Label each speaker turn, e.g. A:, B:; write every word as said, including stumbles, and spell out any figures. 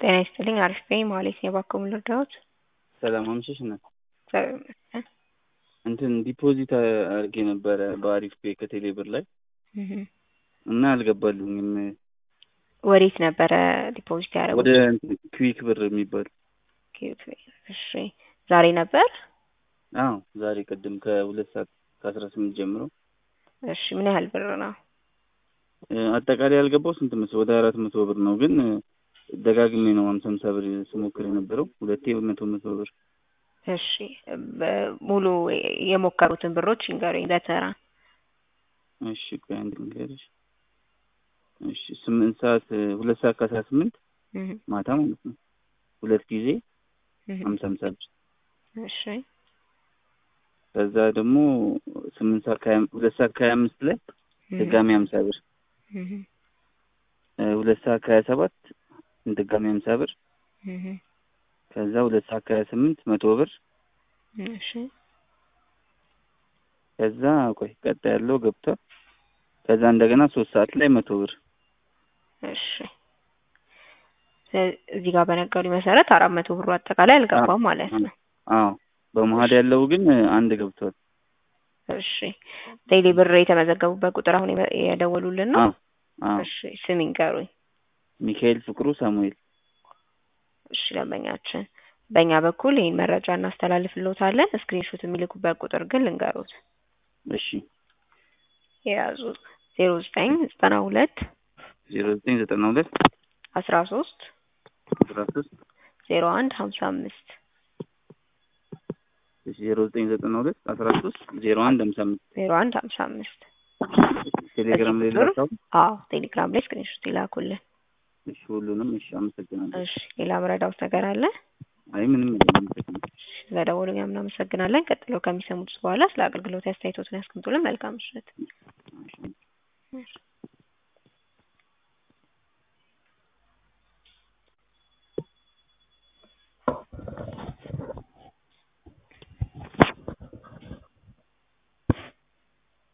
A: ጤና ይስጥልኝ አሪፍ ነኝ ማለት ነው። እባክዎ ምን ልርዳዎት?
B: ሰላም አመሸሽ እናት።
A: እግዚአብሔር ይመስገን።
B: እንትን ዲፖዚት አድርጌ ነበረ በአሪፍ ፔ ከቴሌ ብር ላይ
A: እህ
B: እና አልገባልኝም።
A: ወዴት ነበረ ዲፖዚት ያደረጉት?
B: ወደ እንትን ክዊክ ብር የሚባል።
A: እሺ ዛሬ ነበር?
B: አዎ ዛሬ ቅድም ከሁለት ሰዓት ከአስራ ስምንት ጀምሮ።
A: እሺ ምን ያህል ብር ነው?
B: አጠቃላይ ያልገባው ስንት መሰለህ? ወደ አራት መቶ ብር ነው። ግን ደጋግሜ ነው ሃምሳ ሃምሳ ብር ስሞክር የነበረው ሁለቴ መቶ መቶ ብር።
A: እሺ ሙሉ የሞከሩትን ብሮች ይንገሩኝ በተራ።
B: እሺ ቆይ አንድ ልንገርሽ። እሺ ስምንት ሰዓት ሁለት ሰዓት ከአስራ ስምንት ማታ ማለት ነው። ሁለት ጊዜ ሃምሳ ሃምሳ ብር።
A: እሺ
B: ከዛ ደግሞ ስምንት ሰዓት ከሀያ ሁለት ሰዓት ከሀያ አምስት ላይ ድጋሚ ሃምሳ ብር። ሁለት ሰዓት ከሀያ ሰባት ድጋሚ ሃምሳ ብር። ከዛ ሁለት ሰዓት ከሀያ ስምንት መቶ ብር።
A: እሺ
B: ከዛ ቆይ ቀጣይ ያለው ገብቷል። ከዛ እንደገና ሶስት ሰዓት ላይ መቶ ብር።
A: እሺ እዚህ ጋር በነገሩኝ መሰረት አራት መቶ ብሩ አጠቃላይ አልገባም ማለት ነው።
B: አዎ በመሀል ያለው ግን አንድ ገብቷል።
A: እሺ ቴሌ ብር የተመዘገቡበት ቁጥር አሁን የደወሉልን ነው?
B: አዎ
A: እሺ ስም ይንገሩኝ።
B: ሚካኤል ፍቅሩ ሳሙኤል።
A: እሺ ደንበኛችን በእኛ በኩል ይህን መረጃ እናስተላልፍልዎታለን። ስክሪንሾት የሚልኩበት ቁጥር ግን ልንገሩት።
B: እሺ
A: የያዙ ዜሮ ዘጠኝ ዘጠና ሁለት
B: ዜሮ ዘጠኝ ዘጠና ሁለት
A: አስራ ሶስት
B: አስራ ሶስት
A: ዜሮ አንድ ሀምሳ አምስት
B: ዜሮ ዘጠኝ ዘጠና ሁለት አስራ ሶስት ዜሮ አንድ ሀምሳ አምስት
A: ዜሮ አንድ ሀምሳ አምስት
B: ቴሌግራም ላይ ላካው?
A: አዎ ቴሌግራም ላይ ስክሪንሾት ይላኩልን።
B: እሺ ሁሉንም እሺ አመሰግናለሁ።
A: እሺ ሌላ መረዳዎት ነገር አለ?
B: አይ ምንም የለም።
A: ስለደወሉኝ እናመሰግናለን። ቀጥሎ ከሚሰሙት በኋላ ስለ አገልግሎት አስተያየቶትን ያስቀምጡልን። መልካም ምሽት።